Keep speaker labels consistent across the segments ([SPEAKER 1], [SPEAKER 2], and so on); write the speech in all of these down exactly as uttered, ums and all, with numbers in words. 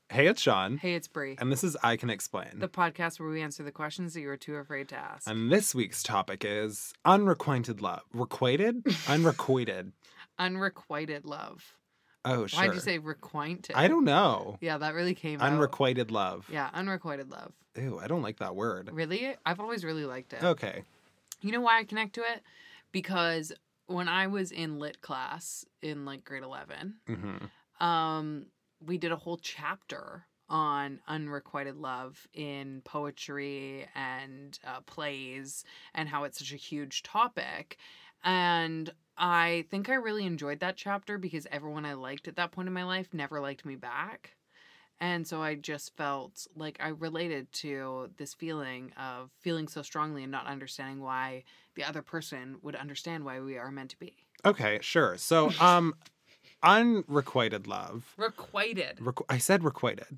[SPEAKER 1] Hey, it's Sean.
[SPEAKER 2] Hey, it's Brie.
[SPEAKER 1] And this is I Can Explain.
[SPEAKER 2] The podcast where we answer the questions that you were too afraid to ask.
[SPEAKER 1] And this week's topic is unrequited love. Requited? Unrequited.
[SPEAKER 2] Unrequited love.
[SPEAKER 1] Oh, sure.
[SPEAKER 2] Why'd you say requited?
[SPEAKER 1] I don't know.
[SPEAKER 2] Yeah, that really came out.
[SPEAKER 1] Unrequited love.
[SPEAKER 2] Yeah, unrequited love.
[SPEAKER 1] Ew, I don't like that word.
[SPEAKER 2] Really? I've always really liked it.
[SPEAKER 1] Okay.
[SPEAKER 2] You know why I connect to it? Because when I was in lit class in like grade eleven,
[SPEAKER 1] Mm-hmm.
[SPEAKER 2] um, we did a whole chapter on unrequited love in poetry and uh, plays and how it's such a huge topic. And I think I really enjoyed that chapter because everyone I liked at that point in my life never liked me back. And so I just felt like I related to this feeling of feeling so strongly and not understanding why the other person would understand why we are meant to be.
[SPEAKER 1] Okay, sure. So, um, unrequited love.
[SPEAKER 2] Requited.
[SPEAKER 1] Requ- I said requited.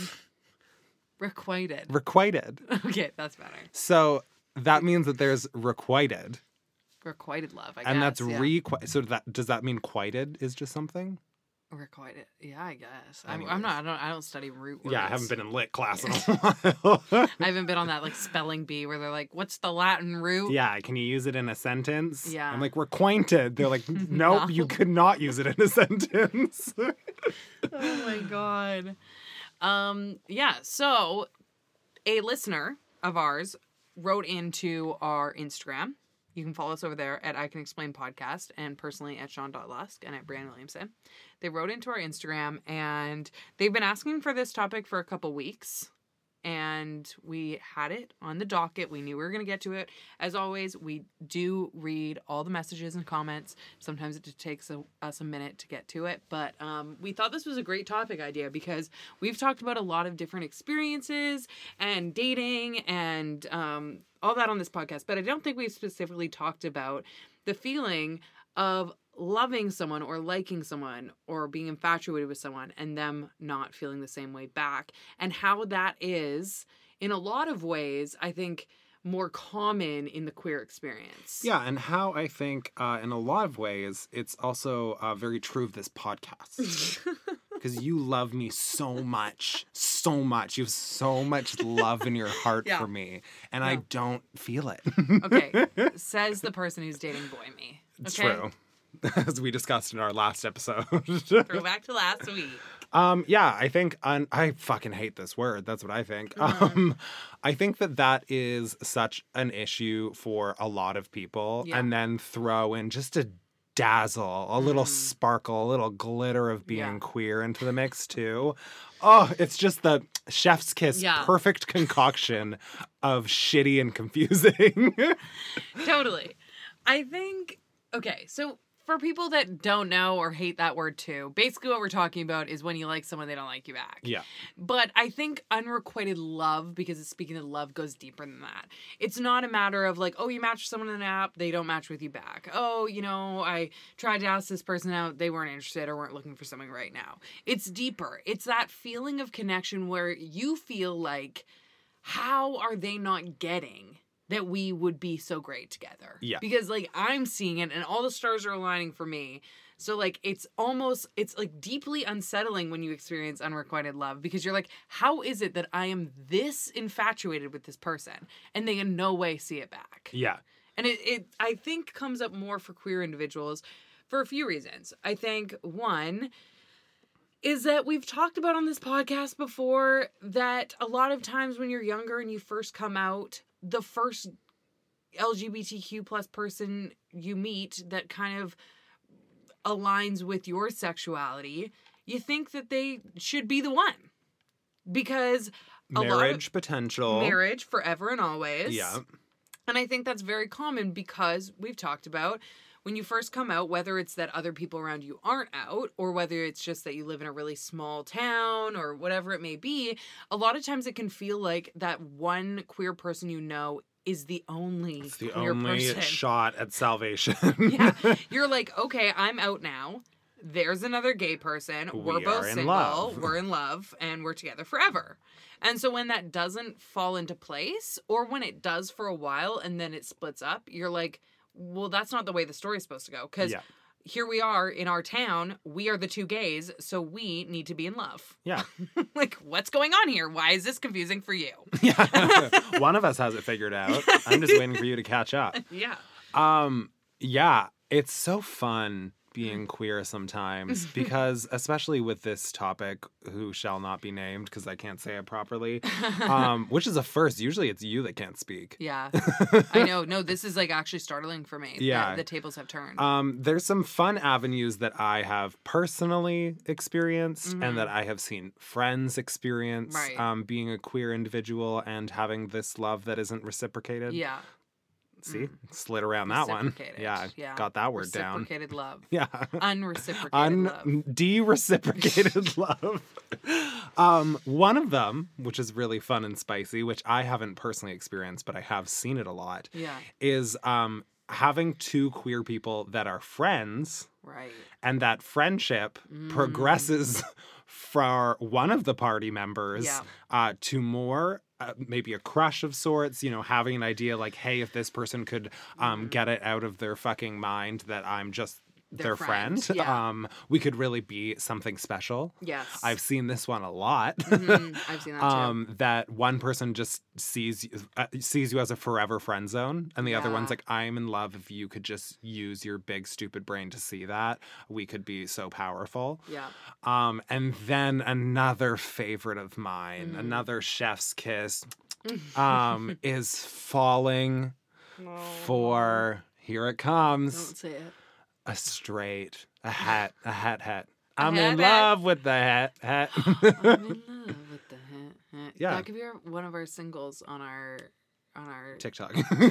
[SPEAKER 2] Requited.
[SPEAKER 1] Requited.
[SPEAKER 2] Okay, that's better.
[SPEAKER 1] So that means that there's requited.
[SPEAKER 2] Requited love, I guess.
[SPEAKER 1] And that's
[SPEAKER 2] yeah.
[SPEAKER 1] requi- So that does that mean quited is just something?
[SPEAKER 2] Requited. Yeah, I guess. I'm,
[SPEAKER 1] Anyways.
[SPEAKER 2] I'm not. I don't. I don't study root words.
[SPEAKER 1] Yeah, I haven't been in lit class in a while.
[SPEAKER 2] I haven't been on that like spelling bee where they're like, "What's the Latin root?"
[SPEAKER 1] Yeah, can you use it in a sentence?
[SPEAKER 2] Yeah.
[SPEAKER 1] I'm like, requited. They're like, nope,
[SPEAKER 2] No.
[SPEAKER 1] you could not use it in a sentence.
[SPEAKER 2] Oh my god. Um. Yeah. So, a listener of ours wrote into our Instagram. You can follow us over there at I Can Explain Podcast and personally at Sean dot Lusk and at Brian Williamson. They wrote into our Instagram and they've been asking for this topic for a couple weeks. And we had it on the docket. We knew we were going to get to it. As always, we do read all the messages and comments. Sometimes it just takes a, us a minute to get to it. But um, we thought this was a great topic idea because we've talked about a lot of different experiences and dating and um, all that on this podcast. But I don't think we've specifically talked about the feeling of loving someone or liking someone or being infatuated with someone and them not feeling the same way back, and how that is in a lot of ways, I think, more common in the queer experience.
[SPEAKER 1] Yeah, and how I think uh, in a lot of ways it's also uh, very true of this podcast. Because you love me so much, so much. You have so much love in your heart
[SPEAKER 2] Yeah.
[SPEAKER 1] for me, and
[SPEAKER 2] Yeah.
[SPEAKER 1] I don't feel it.
[SPEAKER 2] Okay, says the person who's dating boy me.
[SPEAKER 1] It's
[SPEAKER 2] Okay?
[SPEAKER 1] true. As we discussed in our last episode.
[SPEAKER 2] Throw back to last week.
[SPEAKER 1] Um, yeah, I think, un- I fucking hate this word. That's what I think.
[SPEAKER 2] Mm-hmm.
[SPEAKER 1] Um, I think that that is such an issue for a lot of people.
[SPEAKER 2] Yeah.
[SPEAKER 1] And then throw in just a dazzle, a little
[SPEAKER 2] Mhm.
[SPEAKER 1] sparkle, a little glitter of being
[SPEAKER 2] Yeah.
[SPEAKER 1] queer into the mix too. Oh, it's just the chef's kiss,
[SPEAKER 2] Yeah.
[SPEAKER 1] perfect concoction of shitty and confusing.
[SPEAKER 2] Totally. I think, okay, so for people that don't know or hate that word too, basically what we're talking about is when you like someone, they don't like you back.
[SPEAKER 1] Yeah.
[SPEAKER 2] But I think unrequited love, because it's speaking of love, goes deeper than that. It's not a matter of like, oh, you match with someone in an app, they don't match with you back. Oh, you know, I tried to ask this person out, they weren't interested or weren't looking for something right now. It's deeper. It's that feeling of connection where you feel like, how are they not getting that we would be so great together?
[SPEAKER 1] Yeah.
[SPEAKER 2] Because, like, I'm seeing it and all the stars are aligning for me. So, like, it's almost, it's, like, deeply unsettling when you experience unrequited love because you're like, how is it that I am this infatuated with this person and they in no way see it back?
[SPEAKER 1] Yeah.
[SPEAKER 2] And it, it I think, comes up more for queer individuals for a few reasons. I think, one, is that we've talked about on this podcast before that a lot of times when you're younger and you first come out, the first L G B T Q plus person you meet that kind of aligns with your sexuality, you think that they should be the one. Because a
[SPEAKER 1] Marriage
[SPEAKER 2] lot of
[SPEAKER 1] potential.
[SPEAKER 2] marriage forever and always.
[SPEAKER 1] Yeah.
[SPEAKER 2] And I think that's very common because we've talked about when you first come out, whether it's that other people around you aren't out or whether it's just that you live in a really small town or whatever it may be, a lot of times it can feel like that one queer person you know is the only
[SPEAKER 1] It's the
[SPEAKER 2] queer
[SPEAKER 1] only
[SPEAKER 2] person.
[SPEAKER 1] shot at salvation.
[SPEAKER 2] Yeah. You're like, okay, I'm out now. There's another gay person.
[SPEAKER 1] We
[SPEAKER 2] We're both
[SPEAKER 1] are in
[SPEAKER 2] single.
[SPEAKER 1] love.
[SPEAKER 2] We're in love and we're together forever. And so when that doesn't fall into place or when it does for a while and then it splits up, you're like, well, that's not the way the story's supposed to go. Because
[SPEAKER 1] Yeah.
[SPEAKER 2] here we are in our town. We are the two gays, so we need to be in love.
[SPEAKER 1] Yeah.
[SPEAKER 2] Like, what's going on here? Why is this confusing for you?
[SPEAKER 1] Yeah. One of us has it figured out. I'm just waiting for you to catch up.
[SPEAKER 2] Yeah.
[SPEAKER 1] Um, yeah, it's so fun being queer sometimes because, especially with this topic, who shall not be named because I can't say it properly, um, which is a first. Usually it's you that can't speak.
[SPEAKER 2] Yeah. I know. No, this is like actually startling for me.
[SPEAKER 1] Yeah.
[SPEAKER 2] The, the tables have turned.
[SPEAKER 1] Um, there's some fun avenues that I have personally experienced
[SPEAKER 2] Mhm.
[SPEAKER 1] and that I have seen friends experience,
[SPEAKER 2] Right.
[SPEAKER 1] um, being a queer individual and having this love that isn't reciprocated.
[SPEAKER 2] Yeah.
[SPEAKER 1] See,
[SPEAKER 2] Mm.
[SPEAKER 1] slid around that one.
[SPEAKER 2] Reciprocated.
[SPEAKER 1] Yeah,
[SPEAKER 2] Yeah.
[SPEAKER 1] got that word down.
[SPEAKER 2] Reciprocated love.
[SPEAKER 1] Yeah.
[SPEAKER 2] Unreciprocated
[SPEAKER 1] Un-
[SPEAKER 2] love.
[SPEAKER 1] de-reciprocated love. Um, one of them, which is really fun and spicy, which I haven't personally experienced, but I have seen it a lot,
[SPEAKER 2] Yeah.
[SPEAKER 1] is um, having two queer people that are friends,
[SPEAKER 2] Right.
[SPEAKER 1] and that friendship
[SPEAKER 2] Mm.
[SPEAKER 1] progresses for one of the party members
[SPEAKER 2] Yeah.
[SPEAKER 1] uh, to more. Uh, maybe a crush of sorts, you know, having an idea like, hey, if this person could um,
[SPEAKER 2] Mhm.
[SPEAKER 1] get it out of their fucking mind that I'm just
[SPEAKER 2] Their
[SPEAKER 1] their,
[SPEAKER 2] friend,
[SPEAKER 1] friend,
[SPEAKER 2] yeah.
[SPEAKER 1] um, we could really be something special.
[SPEAKER 2] Yes.
[SPEAKER 1] I've seen this one a lot.
[SPEAKER 2] Mhm. I've seen that too.
[SPEAKER 1] um, that one person just sees you, uh, sees you as a forever friend zone, and the other one's
[SPEAKER 2] Yeah.
[SPEAKER 1] like, I'm in love. If you could just use your big stupid brain to see that, we could be so powerful.
[SPEAKER 2] Yeah.
[SPEAKER 1] Um, and then another favorite of mine,
[SPEAKER 2] Mm.
[SPEAKER 1] another chef's kiss, um, is falling for, here it comes,
[SPEAKER 2] Don't say it.
[SPEAKER 1] a straight, a hat, a hat, hat. I'm
[SPEAKER 2] hat,
[SPEAKER 1] in
[SPEAKER 2] hat.
[SPEAKER 1] love with the hat, hat.
[SPEAKER 2] I'm in love with the hat. hat.
[SPEAKER 1] Yeah.
[SPEAKER 2] That could be our, one of our singles on our on our
[SPEAKER 1] TikTok.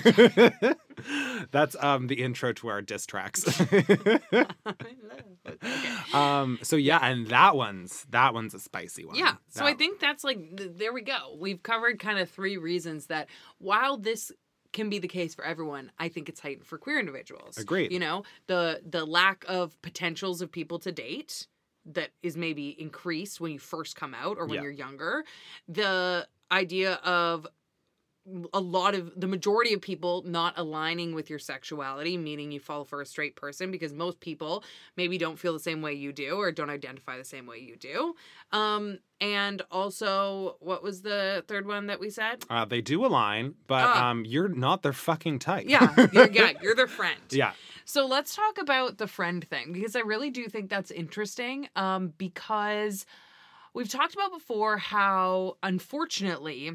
[SPEAKER 1] That's um the intro to our diss tracks.
[SPEAKER 2] I'm in love with- okay.
[SPEAKER 1] um. So yeah, and that one's that one's a spicy one.
[SPEAKER 2] Yeah. So I
[SPEAKER 1] That-
[SPEAKER 2] think that's like th- there we go. We've covered kind of three reasons that while this can be the case for everyone, I think it's heightened for queer individuals.
[SPEAKER 1] Agreed.
[SPEAKER 2] You know, the the lack of potentials of people to date that is maybe increased when you first come out or when
[SPEAKER 1] Yeah.
[SPEAKER 2] you're younger. The idea of a lot of the majority of people not aligning with your sexuality, meaning you fall for a straight person because most people maybe don't feel the same way you do or don't identify the same way you do. Um, and also, what was the third one that we said?
[SPEAKER 1] Uh, they do align, but
[SPEAKER 2] Ah.
[SPEAKER 1] um, you're not their fucking type.
[SPEAKER 2] Yeah, you're, yeah, you're their friend.
[SPEAKER 1] Yeah.
[SPEAKER 2] So let's talk about the friend thing because I really do think that's interesting. Um, because we've talked about before how, unfortunately,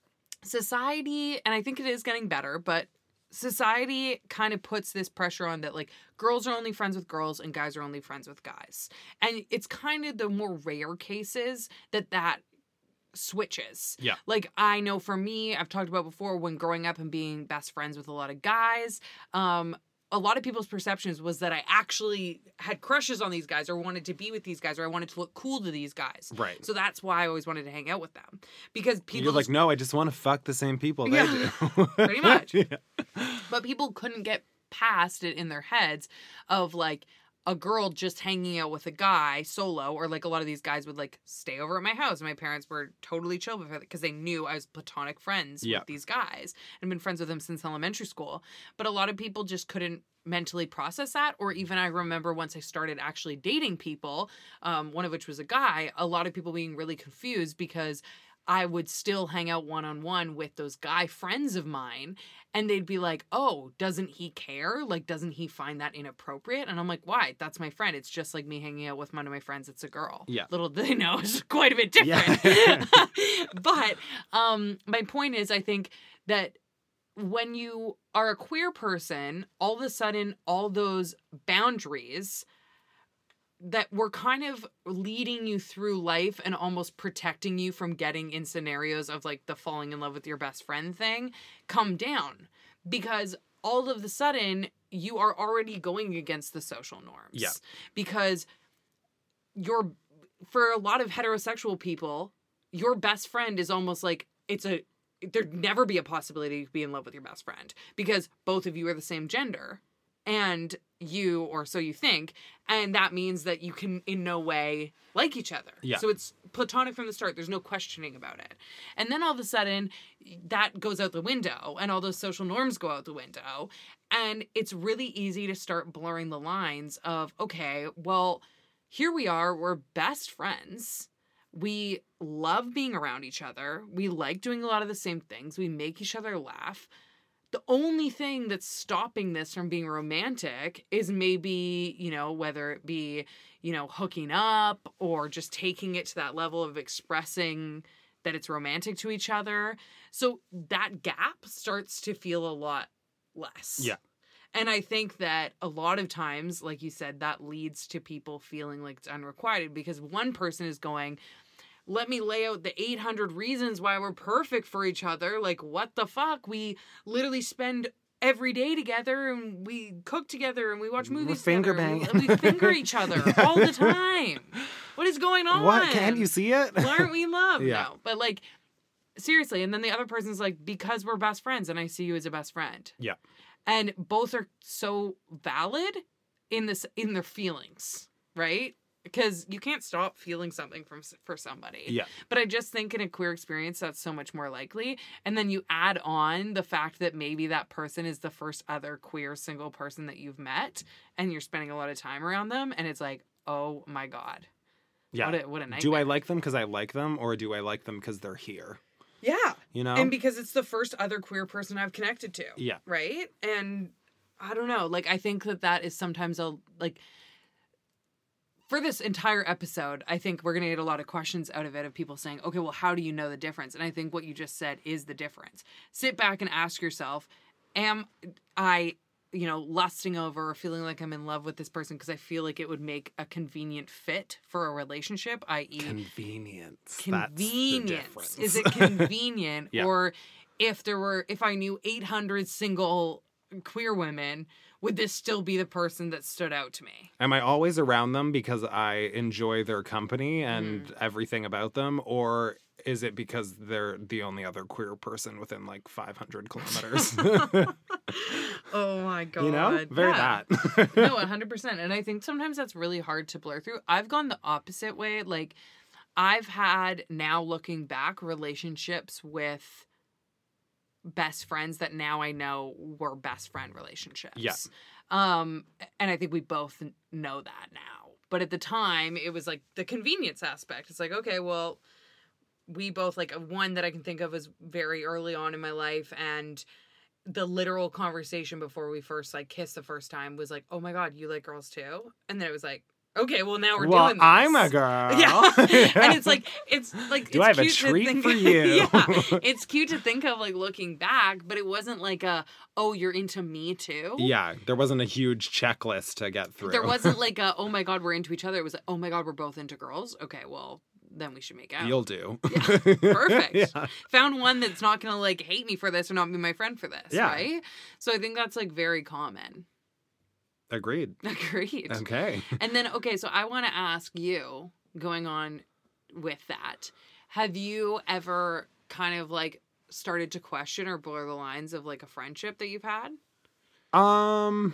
[SPEAKER 2] society, and I think it is getting better, but society kind of puts this pressure on that like girls are only friends with girls and guys are only friends with guys. And it's kind of the more rare cases that that switches.
[SPEAKER 1] Yeah.
[SPEAKER 2] Like I know for me, I've talked about before when growing up and being best friends with a lot of guys, um a lot of people's perceptions was that I actually had crushes on these guys or wanted to be with these guys or I wanted to look cool to these guys.
[SPEAKER 1] Right.
[SPEAKER 2] So that's why I always wanted to hang out with them. Because people
[SPEAKER 1] You're like, no, I just want to fuck the same people
[SPEAKER 2] Yeah.
[SPEAKER 1] they do.
[SPEAKER 2] Pretty much.
[SPEAKER 1] Yeah.
[SPEAKER 2] But people couldn't get past it in their heads of like a girl just hanging out with a guy solo, or like a lot of these guys would like stay over at my house. My parents were totally chill with it because they knew I was platonic friends
[SPEAKER 1] Yeah.
[SPEAKER 2] with these guys and been friends with them since elementary school. But a lot of people just couldn't mentally process that. Or even I remember once I started actually dating people, um, one of which was a guy, a lot of people being really confused because I would still hang out one-on-one with those guy friends of mine and they'd be like, oh, doesn't he care? Like, doesn't he find that inappropriate? And I'm like, why? That's my friend. It's just like me hanging out with one of my friends. It's a girl.
[SPEAKER 1] Yeah.
[SPEAKER 2] Little do they know, it's quite a bit different.
[SPEAKER 1] Yeah.
[SPEAKER 2] But um, my point is, I think that when you are a queer person, all of a sudden, all those boundaries that were kind of leading you through life and almost protecting you from getting in scenarios of like the falling in love with your best friend thing come down, because all of a sudden you are already going against the social norms.
[SPEAKER 1] Yeah.
[SPEAKER 2] Because you're, for a lot of heterosexual people, your best friend is almost like it's a, there'd never be a possibility to be in love with your best friend because both of you are the same gender. and you, or so you think, and that means that you can in no way like each other.
[SPEAKER 1] Yeah.
[SPEAKER 2] So it's platonic from the start. There's no questioning about it. And then all of a sudden, that goes out the window, and all those social norms go out the window, and it's really easy to start blurring the lines of, okay, well, here we are, we're best friends. We love being around each other. We like doing a lot of the same things. We make each other laugh. The only thing that's stopping this from being romantic is maybe, you know, whether it be, you know, hooking up or just taking it to that level of expressing that it's romantic to each other. So that gap starts to feel a lot less.
[SPEAKER 1] Yeah.
[SPEAKER 2] And I think that a lot of times, like you said, that leads to people feeling like it's unrequited because one person is going, let me lay out the eight hundred reasons why we're perfect for each other. Like, what the fuck? We literally spend every day together and we cook together and we watch movies
[SPEAKER 1] we finger
[SPEAKER 2] together.
[SPEAKER 1] bang.
[SPEAKER 2] And we finger each other all the time. What is going on?
[SPEAKER 1] What? Can't you see it?
[SPEAKER 2] Why aren't we in love?
[SPEAKER 1] Yeah.
[SPEAKER 2] No. But like, seriously. And then the other person's like, because we're best friends and I see you as a best friend.
[SPEAKER 1] Yeah.
[SPEAKER 2] And both are so valid in this, in their feelings, right? Because you can't stop feeling something from for somebody.
[SPEAKER 1] Yeah.
[SPEAKER 2] But I just think in a queer experience, that's so much more likely. And then you add on the fact that maybe that person is the first other queer single person that you've met, and you're spending a lot of time around them, and it's like, oh my God.
[SPEAKER 1] Yeah.
[SPEAKER 2] What a, what a nightmare.
[SPEAKER 1] Do I like them because I like them, or do I like them because they're here?
[SPEAKER 2] Yeah.
[SPEAKER 1] You know?
[SPEAKER 2] And because it's the first other queer person I've connected to.
[SPEAKER 1] Yeah.
[SPEAKER 2] Right? And I don't know. Like, I think that that is sometimes a, like, for this entire episode, I think we're going to get a lot of questions out of it of people saying, okay, well, how do you know the difference? And I think what you just said is the difference. Sit back and ask yourself, am I, you know, lusting over or feeling like I'm in love with this person because I feel like it would make a convenient fit for a relationship, that is
[SPEAKER 1] Convenience.
[SPEAKER 2] convenience.
[SPEAKER 1] That's the
[SPEAKER 2] Is it
[SPEAKER 1] difference.
[SPEAKER 2] convenient?
[SPEAKER 1] Yeah.
[SPEAKER 2] Or if there were, if I knew eight hundred single queer women, would this still be the person that stood out to me?
[SPEAKER 1] Am I always around them because I enjoy their company and
[SPEAKER 2] Mm.
[SPEAKER 1] everything about them? Or is it because they're the only other queer person within like five hundred kilometers?
[SPEAKER 2] Oh my God.
[SPEAKER 1] You know? Very
[SPEAKER 2] Yeah.
[SPEAKER 1] that.
[SPEAKER 2] No, one hundred percent. And I think sometimes that's really hard to blur through. I've gone the opposite way. Like, I've had, now looking back, relationships with best friends that now I know were best friend relationships.
[SPEAKER 1] Yeah.
[SPEAKER 2] Um, and I think we both know that now. But at the time, it was like the convenience aspect. It's like, okay, well, we both, like, one that I can think of is very early on in my life, and the literal conversation before we first, like, kissed the first time was like, oh my God, you like girls too? And then it was like, okay, well, now we're
[SPEAKER 1] well,
[SPEAKER 2] doing this.
[SPEAKER 1] I'm a girl.
[SPEAKER 2] Yeah. And it's like, it's like,
[SPEAKER 1] Do
[SPEAKER 2] it's
[SPEAKER 1] I have a
[SPEAKER 2] cute to
[SPEAKER 1] treat
[SPEAKER 2] think-
[SPEAKER 1] for you?
[SPEAKER 2] Yeah. It's cute to think of, like, looking back, but it wasn't like a, oh, you're into me too?
[SPEAKER 1] Yeah, there wasn't a huge checklist to get through.
[SPEAKER 2] There wasn't like a, oh my God, we're into each other. It was like, oh my God, we're both into girls. Okay, well, then we should make out.
[SPEAKER 1] You'll do.
[SPEAKER 2] Yeah, perfect.
[SPEAKER 1] Yeah.
[SPEAKER 2] Found one that's not going to, like, hate me for this or not be my friend for this,
[SPEAKER 1] Yeah.
[SPEAKER 2] right? So I think that's, like, very common.
[SPEAKER 1] Agreed.
[SPEAKER 2] Agreed.
[SPEAKER 1] Okay.
[SPEAKER 2] And then, okay, so I want to ask you, going on with that, have you ever kind of, like, started to question or blur the lines of, like, a friendship that you've had?
[SPEAKER 1] Um,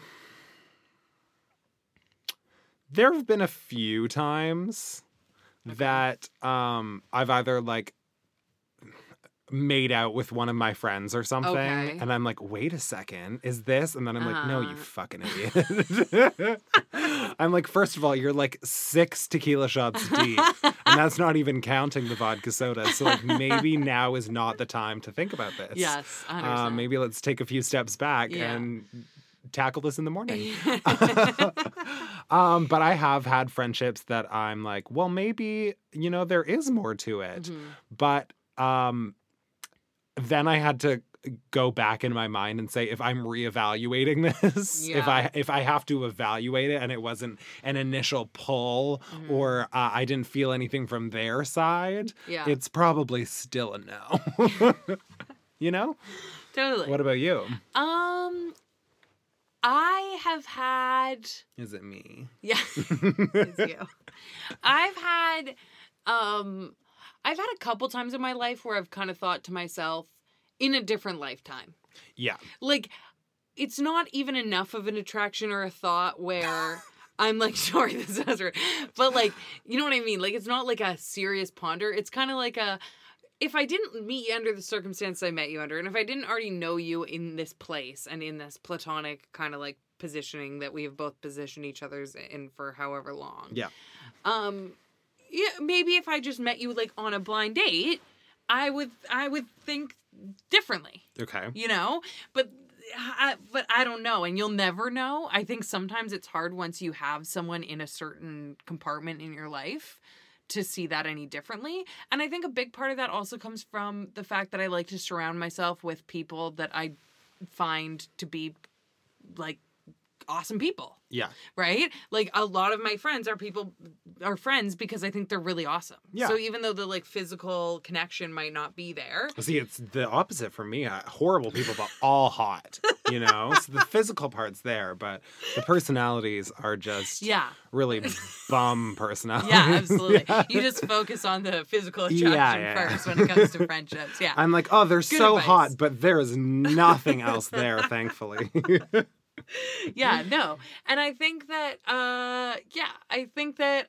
[SPEAKER 1] there have been a few times that um I've either like made out with one of my friends or something,
[SPEAKER 2] Okay.
[SPEAKER 1] and I'm like, wait a second, is this? And then I'm like, no, you
[SPEAKER 2] Uh.
[SPEAKER 1] fucking idiot. I'm like, first of all, you're like six tequila shots deep, and that's not even counting the vodka soda. So like, maybe now is not the time to think about this.
[SPEAKER 2] Yes, one hundred percent.
[SPEAKER 1] Uh, maybe let's take a few steps back
[SPEAKER 2] Yeah.
[SPEAKER 1] and tackle this in the morning. um, but I have had friendships that I'm like, well, maybe, you know, there is more to it.
[SPEAKER 2] Mhm.
[SPEAKER 1] But um, then I had to go back in my mind and say, if I'm reevaluating this, if
[SPEAKER 2] Yeah.
[SPEAKER 1] I if I have to evaluate it and it wasn't an initial pull
[SPEAKER 2] Mhm.
[SPEAKER 1] or uh, I didn't feel anything from their side,
[SPEAKER 2] Yeah.
[SPEAKER 1] it's probably still a no. You know?
[SPEAKER 2] Totally.
[SPEAKER 1] What about you?
[SPEAKER 2] Um, I have had...
[SPEAKER 1] Is it me?
[SPEAKER 2] Yeah, it's you. I've had, um, I've had a couple times in my life where I've kind of thought to myself, in a different lifetime.
[SPEAKER 1] Yeah.
[SPEAKER 2] Like, it's not even enough of an attraction or a thought where I'm like, sorry, this sounds weird. But like, you know what I mean? Like, it's not like a serious ponder. It's kind of like a, if I didn't meet you under the circumstances I met you under, and if I didn't already know you in this place and in this platonic kind of like positioning that we have both positioned each other's in for however long.
[SPEAKER 1] Yeah.
[SPEAKER 2] Um, yeah, maybe if I just met you like on a blind date, I would, I would think differently.
[SPEAKER 1] Okay.
[SPEAKER 2] You know, but I, but I don't know, and you'll never know. I think sometimes it's hard once you have someone in a certain compartment in your life to see that any differently. And I think a big part of that also comes from the fact that I like to surround myself with people that I find to be like awesome people.
[SPEAKER 1] Yeah.
[SPEAKER 2] Right? Like a lot of my friends are people are friends because I think they're really awesome.
[SPEAKER 1] Yeah.
[SPEAKER 2] So even though the like physical connection might not be there.
[SPEAKER 1] See, it's the opposite for me. Uh, horrible people, but all hot, you know? So the physical part's there, but the personalities are just
[SPEAKER 2] Yeah.
[SPEAKER 1] really bum personalities.
[SPEAKER 2] Yeah, absolutely.
[SPEAKER 1] Yeah.
[SPEAKER 2] You just focus on the physical attraction
[SPEAKER 1] Yeah, yeah.
[SPEAKER 2] first when it comes to friendships. Yeah.
[SPEAKER 1] I'm like, oh, they're
[SPEAKER 2] Good
[SPEAKER 1] so
[SPEAKER 2] advice.
[SPEAKER 1] hot, but there is nothing else there, thankfully.
[SPEAKER 2] Yeah, no. And I think that, uh, yeah, I think that,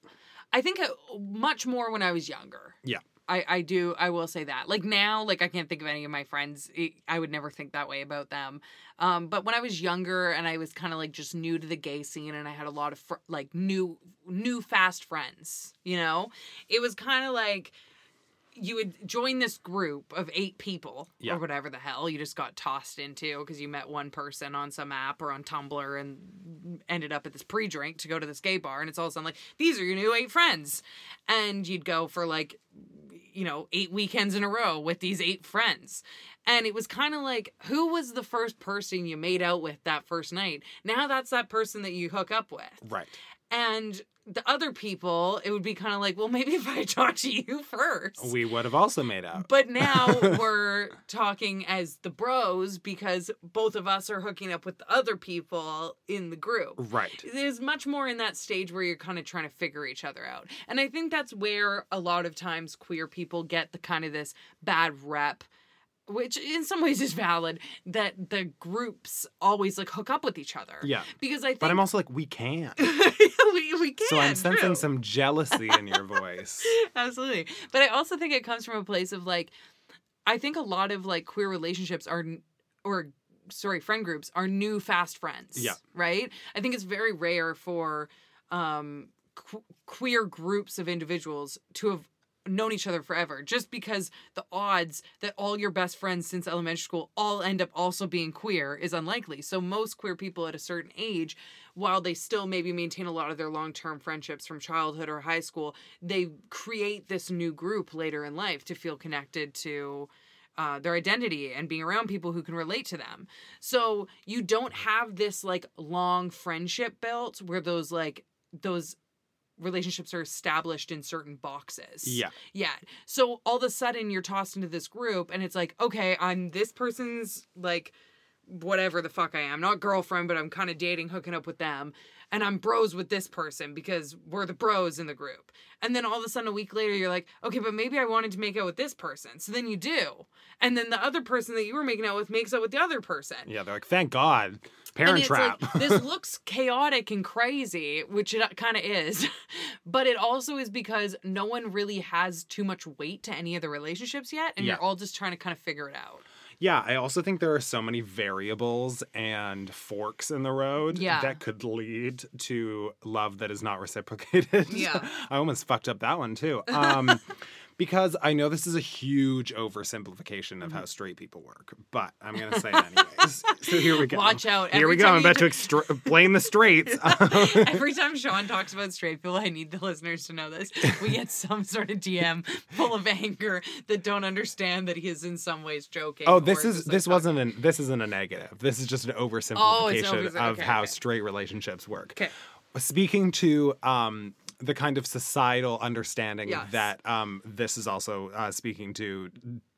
[SPEAKER 2] I think uh, much more when I was younger.
[SPEAKER 1] Yeah.
[SPEAKER 2] I, I do, I will say that. Like now, like I can't think of any of my friends. It, I would never think that way about them. Um, but when I was younger and I was kind of like just new to the gay scene and I had a lot of fr- like new, new fast friends, you know, it was kind of like, you would join this group of eight people
[SPEAKER 1] Yeah.
[SPEAKER 2] or whatever the hell you just got tossed into because you met one person on some app or on Tumblr and ended up at this pre-drink to go to this gay bar. And it's all of a sudden like, these are your new eight friends. And you'd go for like, you know, eight weekends in a row with these eight friends. And it was kind of like, who was the first person you made out with that first night? Now that's that person that you hook up with.
[SPEAKER 1] Right.
[SPEAKER 2] And the other people, it would be kind of like, well, maybe if I talk to you first.
[SPEAKER 1] We would have also made out.
[SPEAKER 2] But now we're talking as the bros because both of us are hooking up with the other people in the group.
[SPEAKER 1] Right.
[SPEAKER 2] There's much more in that stage where you're kind of trying to figure each other out. And I think that's where a lot of times queer people get the kind of this bad rep, which in some ways is valid, that the groups always like hook up with each other.
[SPEAKER 1] Yeah.
[SPEAKER 2] Because I think...
[SPEAKER 1] But I'm also like, we can.
[SPEAKER 2] we, we can.
[SPEAKER 1] So I'm sensing
[SPEAKER 2] true.
[SPEAKER 1] some jealousy in your voice.
[SPEAKER 2] Absolutely. But I also think it comes from a place of like, I think a lot of like queer relationships are, or sorry, friend groups are new fast friends.
[SPEAKER 1] Yeah.
[SPEAKER 2] Right? I think it's very rare for um, qu- queer groups of individuals to have known each other forever, just because the odds that all your best friends since elementary school all end up also being queer is unlikely. So most queer people at a certain age, while they still maybe maintain a lot of their long-term friendships from childhood or high school, they create this new group later in life to feel connected to uh, their identity and being around people who can relate to them. So you don't have this like long friendship built where those like those relationships are established in certain boxes.
[SPEAKER 1] Yeah.
[SPEAKER 2] Yeah. So all of a sudden you're tossed into this group and it's like, okay, I'm this person's like whatever the fuck I am. Not girlfriend, but I'm kind of dating, hooking up with them. And I'm bros with this person because we're the bros in the group. And then all of a sudden a week later you're like, okay, but maybe I wanted to make out with this person. So then you do. And then the other person that you were making out with makes out with the other person.
[SPEAKER 1] Yeah, they're like, thank God. Parent
[SPEAKER 2] And it's
[SPEAKER 1] trap.
[SPEAKER 2] like, this looks chaotic and crazy, which it kind of is. But it also is because no one really has too much weight to any of the relationships yet. And
[SPEAKER 1] Yeah.
[SPEAKER 2] you're all just trying to kind of figure it out.
[SPEAKER 1] Yeah, I also think there are so many variables and forks in the road
[SPEAKER 2] Yeah.
[SPEAKER 1] that could lead to love that is not reciprocated.
[SPEAKER 2] Yeah.
[SPEAKER 1] I almost fucked up that one too. Um, because I know this is a huge oversimplification of
[SPEAKER 2] Mm-hmm.
[SPEAKER 1] how straight people work, but I'm going to say it anyways. So here we go.
[SPEAKER 2] Watch out.
[SPEAKER 1] Here
[SPEAKER 2] Every
[SPEAKER 1] we go.
[SPEAKER 2] time
[SPEAKER 1] I'm
[SPEAKER 2] you
[SPEAKER 1] about to
[SPEAKER 2] t-
[SPEAKER 1] extra- blame the straights.
[SPEAKER 2] Every time Sean talks about straight people, I need the listeners to know this. We get some sort of D M full of anger that don't understand that he is in some ways joking.
[SPEAKER 1] Oh,
[SPEAKER 2] or
[SPEAKER 1] this is
[SPEAKER 2] just, like,
[SPEAKER 1] this
[SPEAKER 2] talking-
[SPEAKER 1] wasn't an this isn't a negative. This is just an
[SPEAKER 2] Oh,
[SPEAKER 1] oversimplification
[SPEAKER 2] it's over-
[SPEAKER 1] of
[SPEAKER 2] okay,
[SPEAKER 1] how
[SPEAKER 2] okay.
[SPEAKER 1] straight relationships work.
[SPEAKER 2] Okay.
[SPEAKER 1] Speaking to um, the kind of societal understanding
[SPEAKER 2] Yes.
[SPEAKER 1] that um, this is also uh, speaking to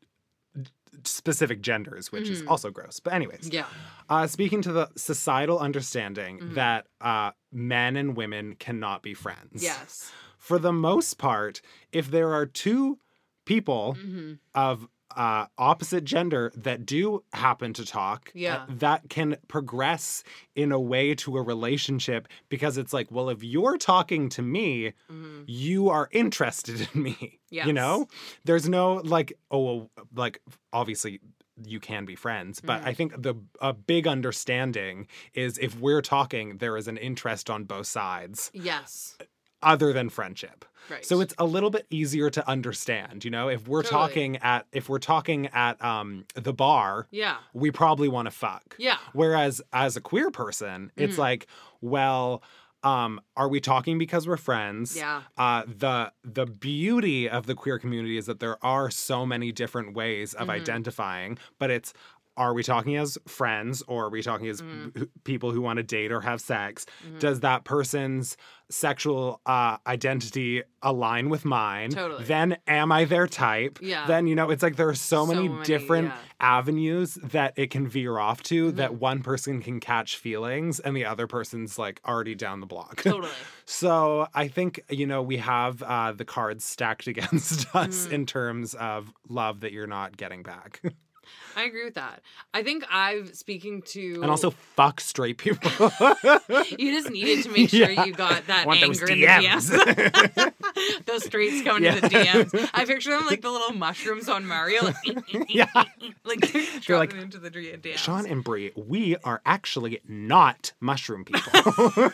[SPEAKER 1] specific genders, which is also gross. But anyways,
[SPEAKER 2] Yeah.
[SPEAKER 1] uh, speaking to the societal understanding
[SPEAKER 2] Mhm.
[SPEAKER 1] that uh, men and women cannot be friends.
[SPEAKER 2] Yes.
[SPEAKER 1] For the most part, if there are two people
[SPEAKER 2] Mm-hmm.
[SPEAKER 1] of uh, opposite gender that do happen to talk,
[SPEAKER 2] Yeah.
[SPEAKER 1] uh, that can progress in a way to a relationship because it's like, well, if you're talking to me,
[SPEAKER 2] Mhm.
[SPEAKER 1] you are interested in me.
[SPEAKER 2] Yes.
[SPEAKER 1] You know, there's no like, oh, well, like obviously you can be friends, but
[SPEAKER 2] Mhm.
[SPEAKER 1] I think the a big understanding is if we're talking, there is an interest on both sides
[SPEAKER 2] Yes.
[SPEAKER 1] other than friendship.
[SPEAKER 2] Right.
[SPEAKER 1] So it's a little bit easier to understand, you know, if we're
[SPEAKER 2] Totally.
[SPEAKER 1] talking at if we're talking at um the bar,
[SPEAKER 2] Yeah.
[SPEAKER 1] we probably want to fuck.
[SPEAKER 2] Yeah.
[SPEAKER 1] Whereas as a queer person, it's
[SPEAKER 2] Mhm.
[SPEAKER 1] like, well, um, are we talking because we're friends?
[SPEAKER 2] Yeah.
[SPEAKER 1] Uh, the the beauty of the queer community is that there are so many different ways of
[SPEAKER 2] Mhm.
[SPEAKER 1] identifying, but it's, are we talking as friends or are we talking as
[SPEAKER 2] Mhm.
[SPEAKER 1] p- people who want to date or have sex?
[SPEAKER 2] Mhm.
[SPEAKER 1] Does that person's sexual uh, identity align with mine?
[SPEAKER 2] Totally.
[SPEAKER 1] Then am I their type?
[SPEAKER 2] Yeah.
[SPEAKER 1] Then, you know, it's like there are so,
[SPEAKER 2] So
[SPEAKER 1] many,
[SPEAKER 2] many,
[SPEAKER 1] different
[SPEAKER 2] yeah.
[SPEAKER 1] avenues that it can veer off to
[SPEAKER 2] Mhm.
[SPEAKER 1] that one person can catch feelings and the other person's like already down the block.
[SPEAKER 2] Totally.
[SPEAKER 1] So I think, you know, we have uh, the cards stacked against us
[SPEAKER 2] Mhm.
[SPEAKER 1] in terms of love that you're not getting back.
[SPEAKER 2] I agree with that. I think I've speaking to
[SPEAKER 1] And also fuck straight people.
[SPEAKER 2] you just needed to make sure
[SPEAKER 1] Yeah.
[SPEAKER 2] you got that
[SPEAKER 1] Want those
[SPEAKER 2] anger in the D Ms.
[SPEAKER 1] D Ms.
[SPEAKER 2] Those streets coming
[SPEAKER 1] Yeah.
[SPEAKER 2] to the D Ms. I picture them like the little mushrooms on Mario, like,
[SPEAKER 1] Yeah.
[SPEAKER 2] like they're
[SPEAKER 1] They're
[SPEAKER 2] dropping
[SPEAKER 1] like,
[SPEAKER 2] into the D Ms.
[SPEAKER 1] Sean and Brie, we are actually not mushroom people.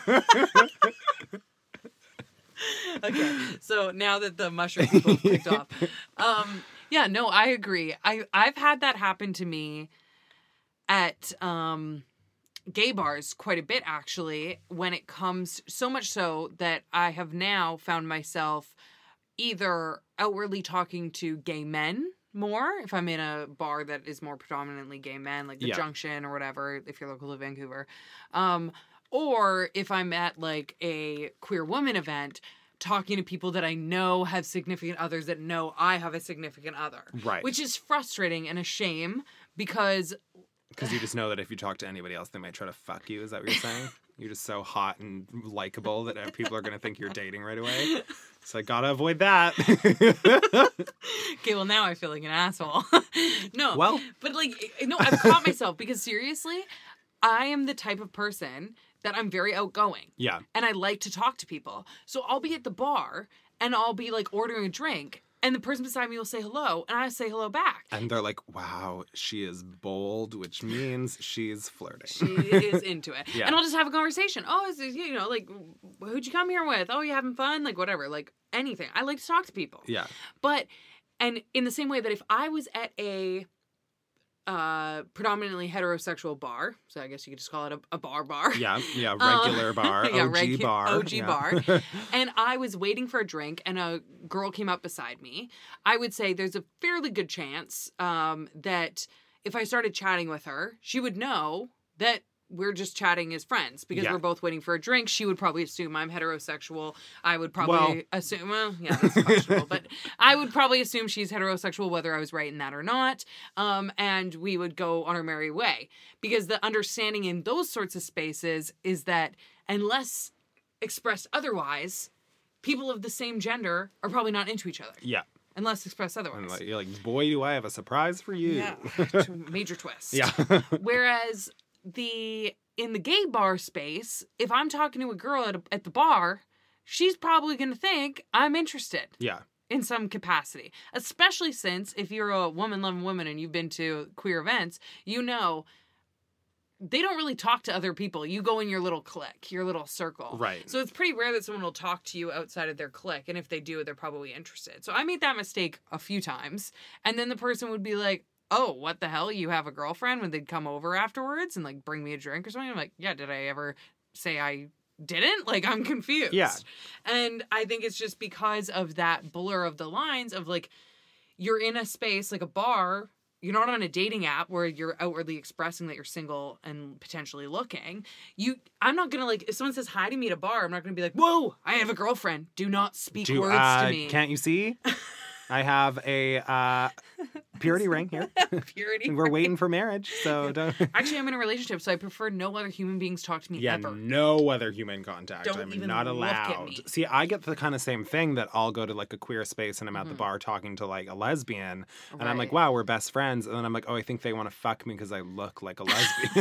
[SPEAKER 2] Okay, so now that the mushroom people have picked off, um, yeah, no, I agree. I I've had that happen to me at um, gay bars quite a bit, actually. When it comes, so much so that I have now found myself either outwardly talking to gay men more if I'm in a bar that is more predominantly gay men, like the
[SPEAKER 1] Yeah.
[SPEAKER 2] Junction or whatever, if you're local to Vancouver. Um, or if I'm at like a queer woman event, talking to people that I know have significant others that know I have a significant other.
[SPEAKER 1] Right.
[SPEAKER 2] Which is frustrating and a shame because
[SPEAKER 1] Because you just know that if you talk to anybody else, they might try to fuck you. Is that what you're saying? You're just so hot and likable that uh, people are going to think you're dating right away. So I gotta avoid that.
[SPEAKER 2] okay, well now I feel like an asshole. No.
[SPEAKER 1] Well.
[SPEAKER 2] But like no, I've caught myself because seriously, I am the type of person that I'm very outgoing.
[SPEAKER 1] Yeah.
[SPEAKER 2] And I like to talk to people. So I'll be at the bar and I'll be like ordering a drink and the person beside me will say hello and I say hello back.
[SPEAKER 1] And they're like, wow, she is bold, which means she's flirting.
[SPEAKER 2] She is into it.
[SPEAKER 1] Yeah.
[SPEAKER 2] And I'll just have a conversation. Oh, is this, you know, like, who'd you come here with? Oh, you having fun? Like, whatever. Like, anything. I like to talk to people.
[SPEAKER 1] Yeah.
[SPEAKER 2] But, and in the same way that if I was at a uh, predominantly heterosexual bar, so I guess you could just call it a, a bar bar.
[SPEAKER 1] Yeah. Yeah.
[SPEAKER 2] Uh,
[SPEAKER 1] Regular bar.
[SPEAKER 2] yeah,
[SPEAKER 1] O G
[SPEAKER 2] regu-
[SPEAKER 1] bar.
[SPEAKER 2] O G
[SPEAKER 1] yeah.
[SPEAKER 2] bar. And I was waiting for a drink and a girl came up beside me, I would say there's a fairly good chance um, that if I started chatting with her, she would know that we're just chatting as friends because
[SPEAKER 1] Yeah.
[SPEAKER 2] we're both waiting for a drink. She would probably assume I'm heterosexual. I would probably
[SPEAKER 1] Well-
[SPEAKER 2] assume, well, yeah, that's questionable, but I would probably assume she's heterosexual, whether I was right in that or not. Um, and we would go on our merry way because the understanding in those sorts of spaces is that unless expressed otherwise, people of the same gender are probably not into each other
[SPEAKER 1] Yeah.
[SPEAKER 2] unless expressed otherwise.
[SPEAKER 1] And like, you're like, boy, do I have a surprise for you.
[SPEAKER 2] Yeah, major twist.
[SPEAKER 1] Yeah.
[SPEAKER 2] Whereas the in the gay bar space, if I'm talking to a girl at a, at the bar, she's probably going to think I'm interested
[SPEAKER 1] Yeah.
[SPEAKER 2] in some capacity. Especially since if you're a woman loving woman and you've been to queer events, you know they don't really talk to other people. You go in your little clique, your little circle.
[SPEAKER 1] Right.
[SPEAKER 2] So it's pretty rare that someone will talk to you outside of their clique. And if they do, they're probably interested. So I made that mistake a few times. And then the person would be like, oh, what the hell? You have a girlfriend? When they'd come over afterwards and like bring me a drink or something. I'm like, yeah, did I ever say I didn't? Like, I'm confused.
[SPEAKER 1] Yeah.
[SPEAKER 2] And I think it's just because of that blur of the lines of like, you're in a space like a bar. You're not on a dating app where you're outwardly expressing that you're single and potentially looking. You, I'm not gonna like, if someone says hi to me at a bar, I'm not gonna be like, whoa, I have a girlfriend. Do not speak
[SPEAKER 1] Do,
[SPEAKER 2] words
[SPEAKER 1] uh,
[SPEAKER 2] to me.
[SPEAKER 1] Can't you see? I have a uh, Purity ring here.
[SPEAKER 2] Purity.
[SPEAKER 1] We're
[SPEAKER 2] ring.
[SPEAKER 1] waiting for marriage, so don't.
[SPEAKER 2] Actually, I'm in a relationship, so I prefer no other human beings talk to me
[SPEAKER 1] Yeah,
[SPEAKER 2] ever.
[SPEAKER 1] no other human contact.
[SPEAKER 2] Don't
[SPEAKER 1] I'm
[SPEAKER 2] even
[SPEAKER 1] not
[SPEAKER 2] look at
[SPEAKER 1] allowed.
[SPEAKER 2] me.
[SPEAKER 1] See, I get the kind of same thing that I'll go to like a queer space and I'm at the
[SPEAKER 2] Mhm.
[SPEAKER 1] bar talking to like a lesbian, and I'm like,
[SPEAKER 2] Right.
[SPEAKER 1] wow, we're best friends, and then I'm like, oh, I think they want to fuck me because I look like a lesbian.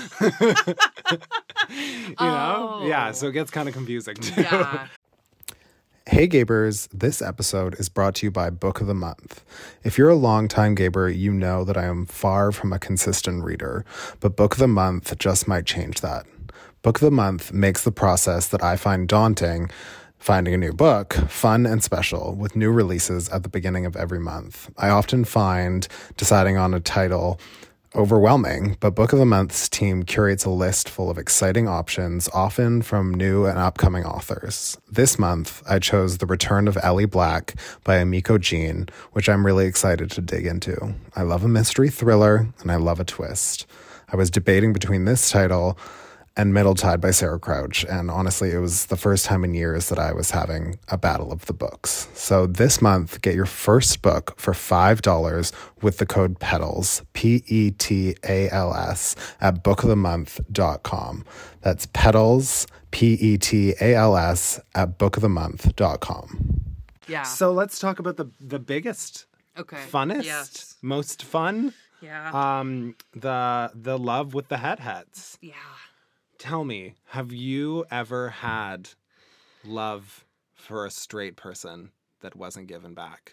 [SPEAKER 1] you know? Yeah,
[SPEAKER 2] Oh.
[SPEAKER 1] so it gets kind of confusing too.
[SPEAKER 2] Yeah.
[SPEAKER 1] Hey Gabers, this episode is brought to you by Book of the Month. If you're a longtime Gaber, you know that I am far from a consistent reader, but Book of the Month just might change that. Book of the Month makes the process that I find daunting, finding a new book, fun and special, with new releases at the beginning of every month. I often find deciding on a title overwhelming, but Book of the Month's team curates a list full of exciting options, often from new and upcoming authors. This month, I chose The Return of Ellie Black by Amiko Jean, which I'm really excited to dig into. I love a mystery thriller, and I love a twist. I was debating between this title and Middle Tide by Sarah Crouch, and honestly, it was the first time in years that I was having a battle of the books. So this month, get your first book for five dollars with the code PETALS, P E T A L S, at book of the month dot com. That's PETALS, P E T A L S, at book of the month dot com.
[SPEAKER 2] Yeah.
[SPEAKER 1] So let's talk about the the biggest,
[SPEAKER 2] Okay.
[SPEAKER 1] funnest,
[SPEAKER 2] Yes.
[SPEAKER 1] most fun,
[SPEAKER 2] Yeah.
[SPEAKER 1] um, the the love with the head heads.
[SPEAKER 2] Yeah.
[SPEAKER 1] Tell me, have you ever had love for a straight person that wasn't given back?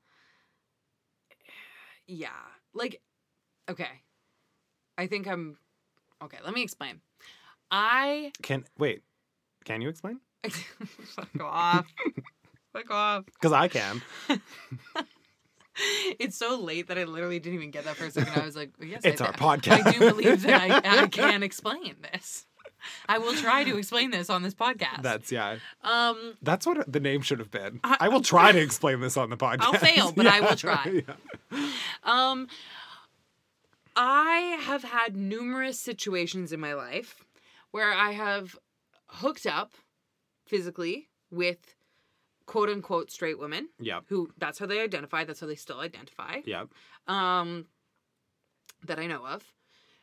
[SPEAKER 2] Yeah. Like, okay. I think I'm. Okay, let me explain. I.
[SPEAKER 1] Can wait, can you explain?
[SPEAKER 2] Fuck off. Fuck off.
[SPEAKER 1] Because I can.
[SPEAKER 2] It's so late that I literally didn't even get that for a second. I was like, yes,
[SPEAKER 1] It's
[SPEAKER 2] I,
[SPEAKER 1] our podcast.
[SPEAKER 2] I do believe that I, I can explain this. I will try to explain this on this podcast.
[SPEAKER 1] That's yeah.
[SPEAKER 2] um,
[SPEAKER 1] That's what the name should have been.
[SPEAKER 2] I-
[SPEAKER 1] I, will try to explain this on the podcast.
[SPEAKER 2] I'll fail, but I will try.
[SPEAKER 1] Yeah.
[SPEAKER 2] um, I have had numerous situations in my life where I have hooked up physically with quote unquote straight women
[SPEAKER 1] Yep.
[SPEAKER 2] who that's how they identify. That's how they still identify.
[SPEAKER 1] Yep.
[SPEAKER 2] Um, that I know of.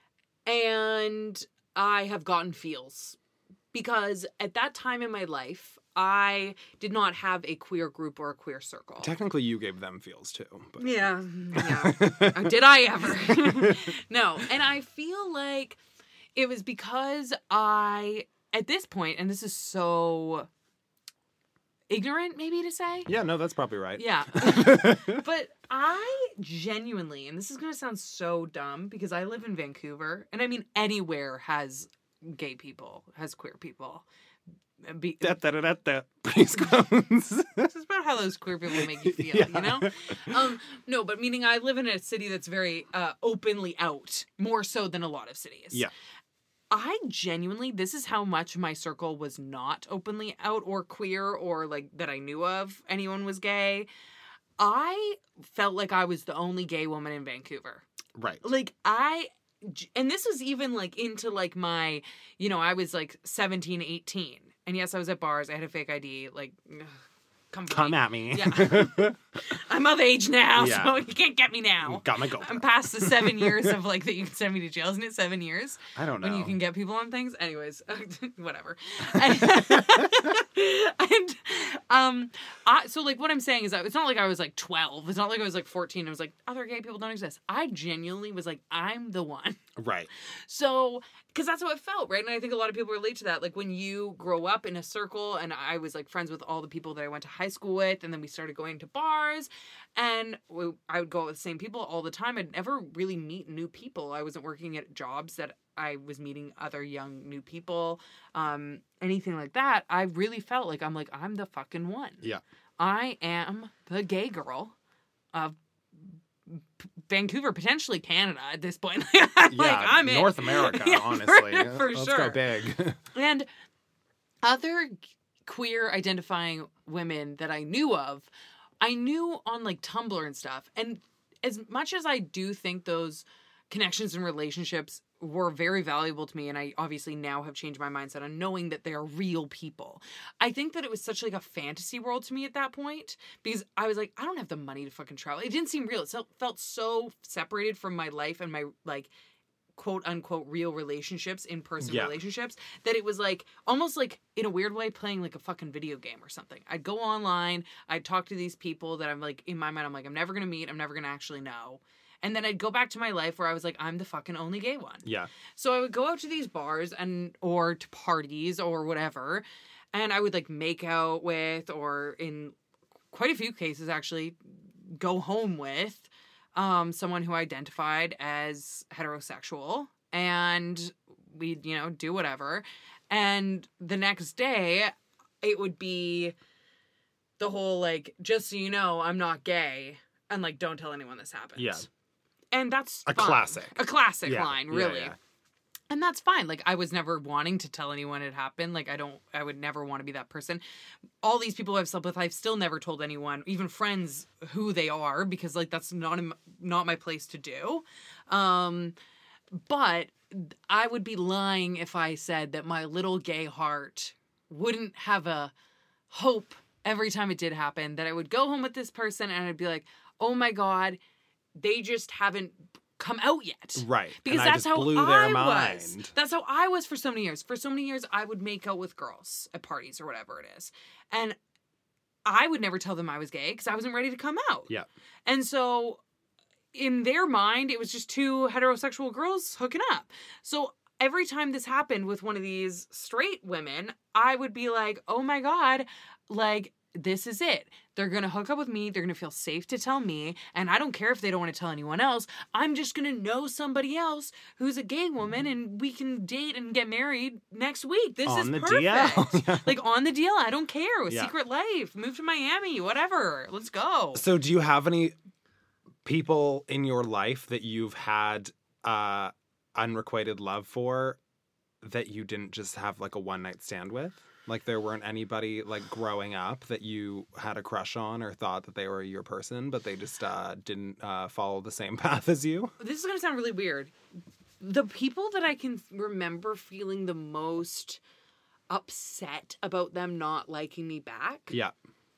[SPEAKER 2] And I have gotten feels because at that time in my life, I did not have a queer group or a queer circle.
[SPEAKER 1] Technically, you gave them feels too. But...
[SPEAKER 2] Yeah. Yeah. Uh, did I ever? No. And I feel like it was because I, at this point, and this is so ignorant maybe to say.
[SPEAKER 1] Yeah, no, that's probably right.
[SPEAKER 2] Yeah. But I genuinely, and this is going to sound so dumb because I live in Vancouver, and I mean anywhere has gay people, has queer people. Be,
[SPEAKER 1] Da, da, da, da, da. Please close.
[SPEAKER 2] this is about how those queer people make you feel,
[SPEAKER 1] Yeah.
[SPEAKER 2] you know? Um, no, but meaning I live in a city that's very uh, openly out, more so than a lot of cities.
[SPEAKER 1] Yeah.
[SPEAKER 2] I genuinely, this is how much my circle was not openly out or queer or like that I knew of anyone was gay. I felt like I was the only gay woman in Vancouver.
[SPEAKER 1] Right.
[SPEAKER 2] Like I, and this was even like into like my, you know, I was like seventeen, eighteen. And yes, I was at bars. I had a fake I D. Like, ugh, come for
[SPEAKER 1] Come
[SPEAKER 2] me.
[SPEAKER 1] at me.
[SPEAKER 2] Yeah. I'm of age now,
[SPEAKER 1] Yeah.
[SPEAKER 2] so you can't get me now.
[SPEAKER 1] Got my GoPro.
[SPEAKER 2] I'm past the seven years of like that you can send me to jail. Isn't it seven years?
[SPEAKER 1] I don't know.
[SPEAKER 2] When you can get people on things? Anyways, whatever. And, and um, I, so like what I'm saying is that it's not like I was like twelve. It's not like I was like fourteen. It was like other gay people don't exist. I genuinely was like, I'm the one.
[SPEAKER 1] Right.
[SPEAKER 2] So, because that's how it felt, right? And I think a lot of people relate to that. Like when you grow up in a circle, and I was like friends with all the people that I went to high school with, and then we started going to bars, and we, I would go with the same people all the time. I'd never really meet new people. I wasn't working at jobs that I was meeting other young new people, um, anything like that. I really felt like I'm like, I'm the fucking one.
[SPEAKER 1] Yeah.
[SPEAKER 2] I am the gay girl of Vancouver, potentially Canada at this point. like,
[SPEAKER 1] Yeah,
[SPEAKER 2] I'm in.
[SPEAKER 1] North America,
[SPEAKER 2] Yeah,
[SPEAKER 1] honestly.
[SPEAKER 2] for, for
[SPEAKER 1] Let's
[SPEAKER 2] sure.
[SPEAKER 1] go big.
[SPEAKER 2] And other queer identifying women that I knew of, I knew on like Tumblr and stuff. And as much as I do think those connections and relationships were very valuable to me, and I obviously now have changed my mindset on knowing that they are real people. I think that it was such like a fantasy world to me at that point because I was like, I don't have the money to fucking travel. It didn't seem real. It felt so separated from my life and my like quote unquote real relationships, in-person
[SPEAKER 1] Yeah.
[SPEAKER 2] relationships, that it was like almost like in a weird way playing like a fucking video game or something. I'd go online, I'd talk to these people that I'm like, in my mind, I'm like, I'm never gonna meet, I'm never gonna actually know. And then I'd go back to my life where I was like, I'm the fucking only gay one.
[SPEAKER 1] Yeah.
[SPEAKER 2] So I would go out to these bars and or to parties or whatever, and I would like make out with, or in quite a few cases actually, go home with um, someone who identified as heterosexual, and we'd, you know, do whatever. And the next day, it would be the whole like, just so you know, I'm not gay, and like, don't tell anyone this happened.
[SPEAKER 1] Yeah.
[SPEAKER 2] And that's
[SPEAKER 1] A
[SPEAKER 2] fine.
[SPEAKER 1] classic.
[SPEAKER 2] A classic
[SPEAKER 1] Yeah,
[SPEAKER 2] line,
[SPEAKER 1] yeah,
[SPEAKER 2] really.
[SPEAKER 1] yeah.
[SPEAKER 2] And that's fine. Like, I was never wanting to tell anyone it happened. Like, I don't, I would never want to be that person. All these people I've slept with, I've still never told anyone, even friends, who they are, because, like, that's not, in, not my place to do. Um, but I would be lying if I said that my little gay heart wouldn't have a hope every time it did happen, that I would go home with this person and I'd be like, oh my God, they just haven't come out yet.
[SPEAKER 1] Right.
[SPEAKER 2] Because
[SPEAKER 1] and I
[SPEAKER 2] that's
[SPEAKER 1] just
[SPEAKER 2] how
[SPEAKER 1] blew their
[SPEAKER 2] I
[SPEAKER 1] mind.
[SPEAKER 2] was. That's how I was for so many years. For so many years, I would make out with girls at parties or whatever it is. And I would never tell them I was gay because I wasn't ready to come out.
[SPEAKER 1] Yeah.
[SPEAKER 2] And so in their mind, it was just two heterosexual girls hooking up. So every time this happened with one of these straight women, I would be like, oh my God, like, this is it. They're going to hook up with me. They're going to feel safe to tell me. And I don't care if they don't want to tell anyone else. I'm just going to know somebody else who's a gay woman and we can date and get married next week. This
[SPEAKER 1] On
[SPEAKER 2] is
[SPEAKER 1] the
[SPEAKER 2] perfect.
[SPEAKER 1] D L.
[SPEAKER 2] Like, on the deal. I don't care. With
[SPEAKER 1] Yeah.
[SPEAKER 2] Secret Life. Move to Miami. Whatever. Let's go.
[SPEAKER 1] So do you have any people in your life that you've had uh, unrequited love for that you didn't just have like a one night stand with? Like there weren't anybody like growing up that you had a crush on or thought that they were your person, but they just uh, didn't uh, follow the same path as you?
[SPEAKER 2] This is going to sound really weird. The people that I can remember feeling the most upset about them not liking me back
[SPEAKER 1] Yeah.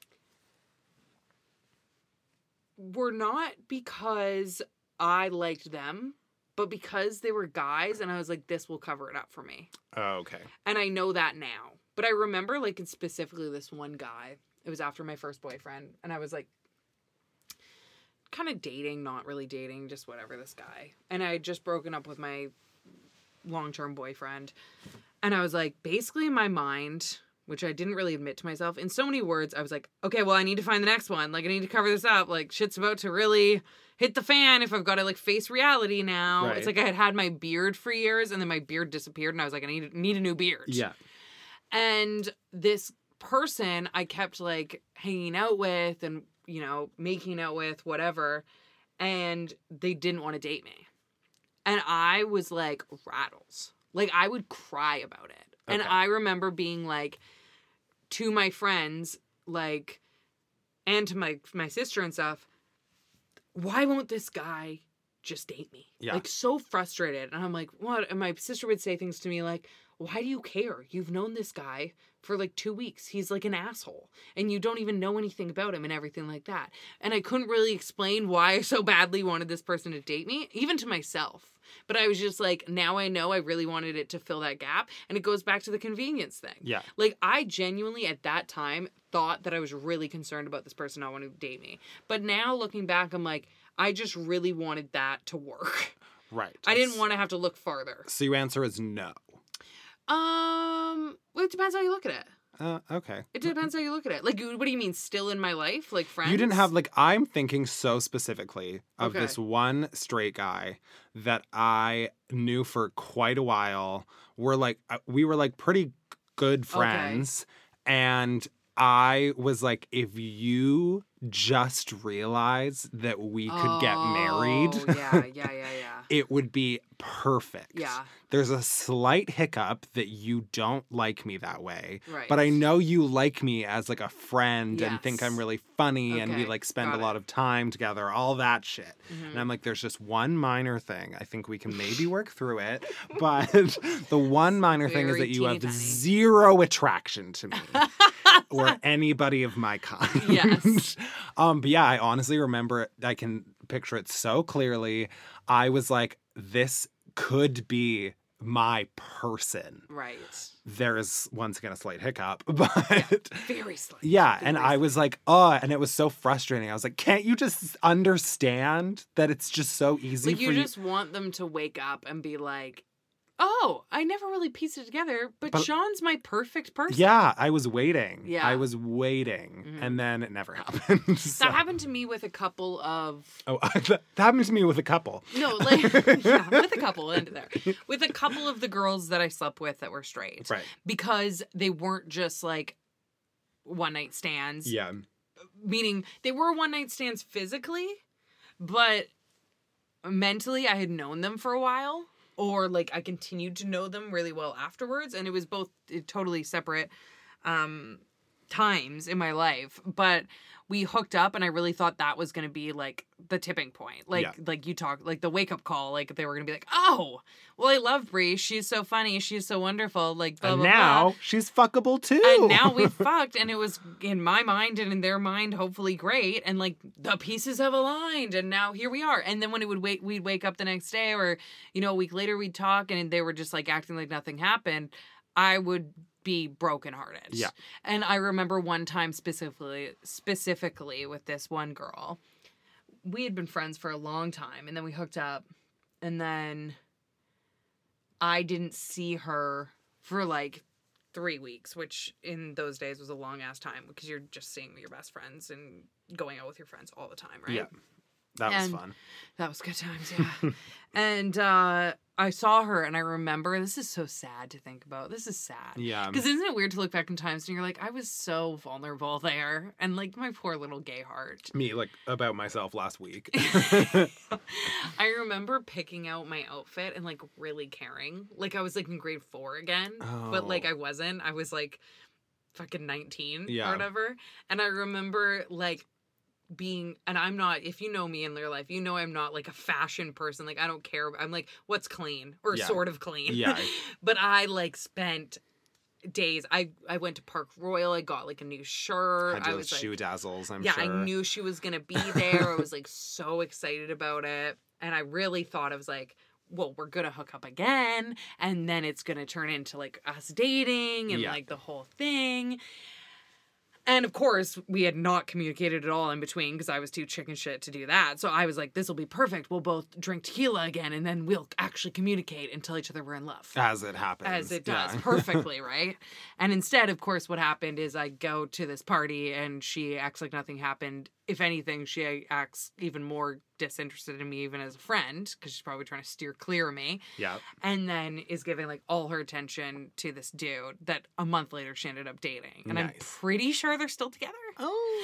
[SPEAKER 2] were not because I liked them, but because they were guys and I was like, this will cover it up for me.
[SPEAKER 1] Oh, okay.
[SPEAKER 2] And I know that now. But I remember, like, specifically this one guy. It was after my first boyfriend. And I was, like, kind of dating, not really dating, just whatever, this guy. And I had just broken up with my long-term boyfriend. And I was, like, basically in my mind, which I didn't really admit to myself, in so many words, I was like, okay, well, I need to find the next one. Like, I need to cover this up. Like, shit's about to really hit the fan if I've got to, like, face reality now.
[SPEAKER 1] Right.
[SPEAKER 2] It's like I had had my beard for years, and then my beard disappeared, and I was like, I need, need a new beard.
[SPEAKER 1] Yeah.
[SPEAKER 2] And this person I kept like hanging out with and, you know, making out with, whatever. And they didn't want to date me. And I was like rattles. Like I would cry about it. Okay. And I remember being like to my friends, like, and to my, my sister and stuff, why won't this guy just date me?
[SPEAKER 1] Yeah.
[SPEAKER 2] Like so frustrated. And I'm like, what? And my sister would say things to me like, why do you care? You've known this guy for like two weeks. He's like an asshole. And you don't even know anything about him and everything like that. And I couldn't really explain why I so badly wanted this person to date me, even to myself. But I was just like, now I know I really wanted it to fill that gap. And it goes back to the convenience thing.
[SPEAKER 1] Yeah.
[SPEAKER 2] Like I genuinely at that time thought that I was really concerned about this person not wanting to date me. But now looking back, I'm like, I just really wanted that to work.
[SPEAKER 1] Right.
[SPEAKER 2] I didn't want to have to look farther.
[SPEAKER 1] So your answer is no.
[SPEAKER 2] Um, well, it depends how you look at it.
[SPEAKER 1] Uh, okay.
[SPEAKER 2] It depends how you look at it. Like, what do you mean, still in my life? Like, friends?
[SPEAKER 1] You didn't have, like, I'm thinking so specifically of
[SPEAKER 2] Okay.
[SPEAKER 1] this one straight guy that I knew for quite a while. We're like, uh, we were like pretty good friends. And I was like, if you just realize that we could get married,
[SPEAKER 2] Oh, yeah, yeah, yeah, yeah.
[SPEAKER 1] it would be perfect.
[SPEAKER 2] Yeah.
[SPEAKER 1] There's a slight hiccup that you don't like me that way.
[SPEAKER 2] Right.
[SPEAKER 1] But I know you like me as like a friend and think
[SPEAKER 2] Yes.
[SPEAKER 1] I'm really funny and we
[SPEAKER 2] Okay,
[SPEAKER 1] like spend
[SPEAKER 2] got
[SPEAKER 1] a lot
[SPEAKER 2] it.
[SPEAKER 1] of time together, all that shit.
[SPEAKER 2] Mhm.
[SPEAKER 1] And I'm like, there's just one minor thing. I think we can maybe work through it. But the one minor thing is
[SPEAKER 2] Very
[SPEAKER 1] that you have
[SPEAKER 2] teeny-tiny.
[SPEAKER 1] zero attraction to me. Or anybody of my kind.
[SPEAKER 2] Yes.
[SPEAKER 1] um, but yeah, I honestly remember it. I can picture it so clearly. I was like, this could be my person.
[SPEAKER 2] Right.
[SPEAKER 1] There's once again a slight hiccup, but
[SPEAKER 2] Very slight.
[SPEAKER 1] yeah,
[SPEAKER 2] Very
[SPEAKER 1] and I was like, oh, and it was so frustrating. I was like, can't you just understand that it's just so easy
[SPEAKER 2] Like,
[SPEAKER 1] for
[SPEAKER 2] you
[SPEAKER 1] you?
[SPEAKER 2] just want them to wake up and be like, oh, I never really pieced it together, but,
[SPEAKER 1] But-
[SPEAKER 2] Sean's my perfect person.
[SPEAKER 1] Yeah, I was waiting.
[SPEAKER 2] Yeah.
[SPEAKER 1] I was waiting,
[SPEAKER 2] Mhm.
[SPEAKER 1] and then it never happened. So-
[SPEAKER 2] That happened to me with a couple of
[SPEAKER 1] Oh, that happened to me with a couple.
[SPEAKER 2] no, like yeah, with a couple end there. With a couple of the girls that I slept with that were straight.
[SPEAKER 1] Right.
[SPEAKER 2] Because they weren't just like one night stands.
[SPEAKER 1] Yeah.
[SPEAKER 2] Meaning they were one night stands physically, but mentally I had known them for a while. Or like I continued to know them really well afterwards. And it was both totally separate um times in my life. But we hooked up and I really thought that was gonna be like the tipping point. Like
[SPEAKER 1] Yeah.
[SPEAKER 2] like you talk like the wake up call, like they were gonna be like, oh, well I love Brie, she's so funny, she's so wonderful, like blah
[SPEAKER 1] And
[SPEAKER 2] blah
[SPEAKER 1] now
[SPEAKER 2] blah.
[SPEAKER 1] she's fuckable too.
[SPEAKER 2] And now we fucked, and it was in my mind and in their mind, hopefully great. And like the pieces have aligned, and now here we are. And then when it would wait, we'd wake up the next day, or you know, a week later, we'd talk, and they were just like acting like nothing happened. I would be brokenhearted.
[SPEAKER 1] Yeah.
[SPEAKER 2] And I remember one time specifically, specifically with this one girl, we had been friends for a long time, and then we hooked up, and then I didn't see her for like three weeks, which in those days was a long ass time because you're just seeing your best friends and going out with your friends all the time, right?
[SPEAKER 1] Yeah. That was
[SPEAKER 2] And-
[SPEAKER 1] fun.
[SPEAKER 2] That was good times, yeah. And uh, I saw her and I remember, this is so sad to think about. This is sad.
[SPEAKER 1] Yeah.
[SPEAKER 2] Because isn't it weird to look back in times and you're like, I was so vulnerable there. And like my poor little gay heart.
[SPEAKER 1] Me, like, about myself last week.
[SPEAKER 2] I remember picking out my outfit and like really caring. Like I was like in grade four again, but like
[SPEAKER 1] Oh.
[SPEAKER 2] I wasn't. I was like fucking nineteen
[SPEAKER 1] Yeah.
[SPEAKER 2] or whatever. And I remember like being, and I'm not, if you know me in real life, you know I'm not like a fashion person. Like I don't care. I'm like, what's clean or
[SPEAKER 1] Yeah.
[SPEAKER 2] sort of clean.
[SPEAKER 1] Yeah.
[SPEAKER 2] But I like spent days. I I went to Park Royal. I got like a new shirt.
[SPEAKER 1] Had
[SPEAKER 2] I
[SPEAKER 1] those
[SPEAKER 2] was like,
[SPEAKER 1] shoe dazzles, I'm
[SPEAKER 2] yeah,
[SPEAKER 1] sure.
[SPEAKER 2] I knew she was gonna be there. I was like so excited about it, and I really thought I was like, well, we're gonna hook up again, and then it's gonna turn into like us dating and
[SPEAKER 1] Yeah.
[SPEAKER 2] like the whole thing. And of course, we had not communicated at all in between because I was too chicken shit to do that. So I was like, this will be perfect. We'll both drink tequila again, and then we'll actually communicate and tell each other we're in love.
[SPEAKER 1] As it happens.
[SPEAKER 2] As it does,
[SPEAKER 1] yeah.
[SPEAKER 2] perfectly, right? And instead, of course, what happened is I go to this party and she acts like nothing happened. If anything, she acts even more disinterested in me, even as a friend, because she's probably trying to steer clear of me.
[SPEAKER 1] Yeah.
[SPEAKER 2] And then is giving like all her attention to this dude that a month later she ended up dating. And I'm
[SPEAKER 1] Nice.
[SPEAKER 2] pretty sure they're still together.
[SPEAKER 1] Oh.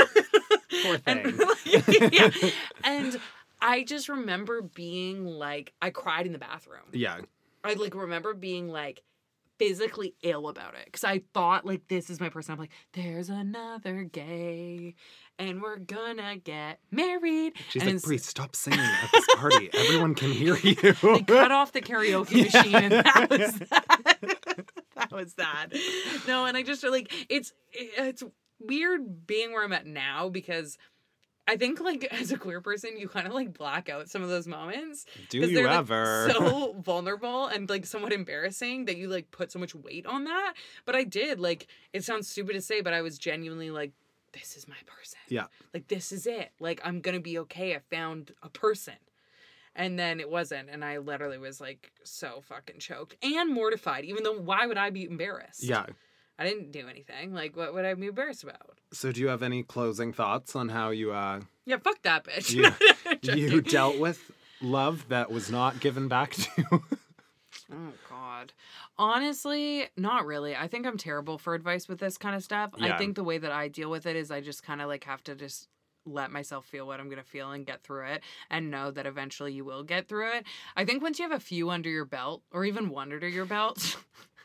[SPEAKER 1] Poor
[SPEAKER 2] And,
[SPEAKER 1] thing.
[SPEAKER 2] yeah. And I just remember being like, I cried in the bathroom.
[SPEAKER 1] Yeah.
[SPEAKER 2] I like remember being like physically ill about it because I thought like this is my person. I'm like, there's another gay, and we're gonna get married.
[SPEAKER 1] She's
[SPEAKER 2] and
[SPEAKER 1] like,
[SPEAKER 2] it's-
[SPEAKER 1] Bree, stop singing at this party. Everyone can hear you.
[SPEAKER 2] They cut off the karaoke machine, and that was that. That was that. No, and I just like it's it's weird being where I'm at now because I think like as a queer person, you kind of like black out some of those moments.
[SPEAKER 1] Do
[SPEAKER 2] 'Cause
[SPEAKER 1] you
[SPEAKER 2] they're, like,
[SPEAKER 1] ever?
[SPEAKER 2] so vulnerable and like somewhat embarrassing that you like put so much weight on that. But I did. Like it sounds stupid to say, but I was genuinely like, this is my person.
[SPEAKER 1] Yeah.
[SPEAKER 2] Like this is it. Like I'm gonna be okay. I found a person. And then it wasn't, and I literally was like so fucking choked and mortified. Even though, why would I be embarrassed?
[SPEAKER 1] Yeah.
[SPEAKER 2] I didn't do anything. Like, what would I be embarrassed about?
[SPEAKER 1] So do you have any closing thoughts on how you uh
[SPEAKER 2] Yeah, fuck that bitch.
[SPEAKER 1] you,
[SPEAKER 2] Just
[SPEAKER 1] you
[SPEAKER 2] kidding.
[SPEAKER 1] dealt with love that was not given back to you?
[SPEAKER 2] Oh, God. Honestly, not really. I think I'm terrible for advice with this kind of stuff.
[SPEAKER 1] Yeah.
[SPEAKER 2] I think the way that I deal with it is I just kind of like have to just let myself feel what I'm going to feel and get through it and know that eventually you will get through it. I think once you have a few under your belt or even one under your belt,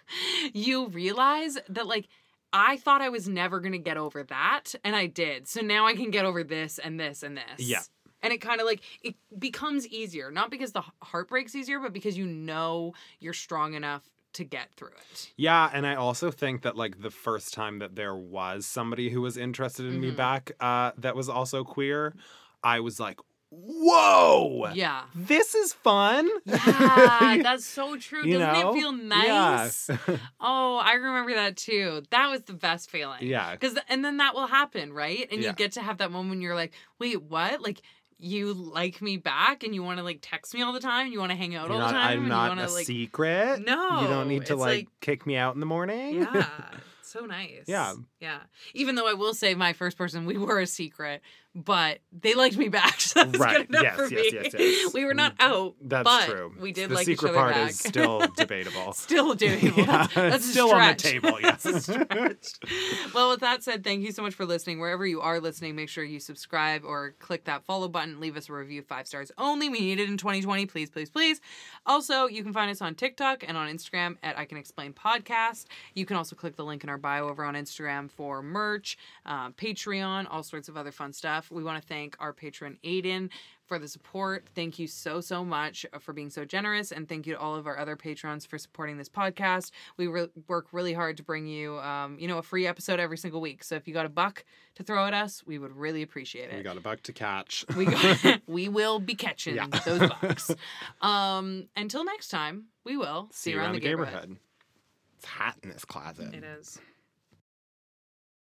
[SPEAKER 2] you realize that like, I thought I was never going to get over that, and I did. So now I can get over this and this and this.
[SPEAKER 1] Yeah.
[SPEAKER 2] And it kind of like, it becomes easier. Not because the heartbreak's easier, but because you know you're strong enough to get through it.
[SPEAKER 1] Yeah, and I also think that like the first time that there was somebody who was interested in
[SPEAKER 2] Mhm.
[SPEAKER 1] me back uh, that was also queer, I was like, whoa!
[SPEAKER 2] Yeah.
[SPEAKER 1] This is fun.
[SPEAKER 2] Yeah, that's so true.
[SPEAKER 1] You
[SPEAKER 2] Doesn't
[SPEAKER 1] know?
[SPEAKER 2] it feel nice?
[SPEAKER 1] Yeah.
[SPEAKER 2] Oh, I remember that too. That was the best feeling.
[SPEAKER 1] Yeah.
[SPEAKER 2] Because and then that will happen, right? And
[SPEAKER 1] Yeah.
[SPEAKER 2] you get to have that moment when you're like, wait, what? Like you like me back and you want to like text me all the time and you want to hang out
[SPEAKER 1] You're
[SPEAKER 2] all
[SPEAKER 1] not,
[SPEAKER 2] the time
[SPEAKER 1] I'm
[SPEAKER 2] and
[SPEAKER 1] not
[SPEAKER 2] you want
[SPEAKER 1] a
[SPEAKER 2] to like
[SPEAKER 1] secret.
[SPEAKER 2] No,
[SPEAKER 1] You don't need to
[SPEAKER 2] it's
[SPEAKER 1] like,
[SPEAKER 2] like-
[SPEAKER 1] kick me out in the morning.
[SPEAKER 2] Yeah. So nice.
[SPEAKER 1] Yeah.
[SPEAKER 2] Yeah. Even though I will say my first person, we were a secret, but they liked me back. So that was
[SPEAKER 1] Right.
[SPEAKER 2] good enough
[SPEAKER 1] Yes,
[SPEAKER 2] for
[SPEAKER 1] yes,
[SPEAKER 2] me.
[SPEAKER 1] yes, yes.
[SPEAKER 2] We were not out.
[SPEAKER 1] That's
[SPEAKER 2] but
[SPEAKER 1] true.
[SPEAKER 2] We did
[SPEAKER 1] the
[SPEAKER 2] like
[SPEAKER 1] secret
[SPEAKER 2] each other
[SPEAKER 1] part
[SPEAKER 2] back.
[SPEAKER 1] is still debatable.
[SPEAKER 2] Still doable.
[SPEAKER 1] Yeah,
[SPEAKER 2] That's
[SPEAKER 1] it's
[SPEAKER 2] a
[SPEAKER 1] still on the
[SPEAKER 2] stretch.
[SPEAKER 1] table, yes.
[SPEAKER 2] That's a stretch. Well, with that said, thank you so much for listening. Wherever you are listening, make sure you subscribe or click that follow button. Leave us a review, five stars only. We need it in twenty twenty. Please, please, please. Also, you can find us on TikTok and on Instagram at I Can Explain Podcast. You can also click the link in our bio over on Instagram for merch, uh, Patreon, all sorts of other fun stuff. We want to thank our patron, Aiden, for the support. Thank you so, so much for being so generous. And thank you to all of our other patrons for supporting this podcast. We re- work really hard to bring you, um, you know, a free episode every single week. So if you got a buck to throw at us, we would really appreciate it.
[SPEAKER 1] We got a buck to catch.
[SPEAKER 2] We got, we will be catching
[SPEAKER 1] Yeah.
[SPEAKER 2] those bucks. Um, until next time, we will see,
[SPEAKER 1] See
[SPEAKER 2] you around the,
[SPEAKER 1] the
[SPEAKER 2] neighborhood.
[SPEAKER 1] neighborhood. It's hot in this closet.
[SPEAKER 2] It is.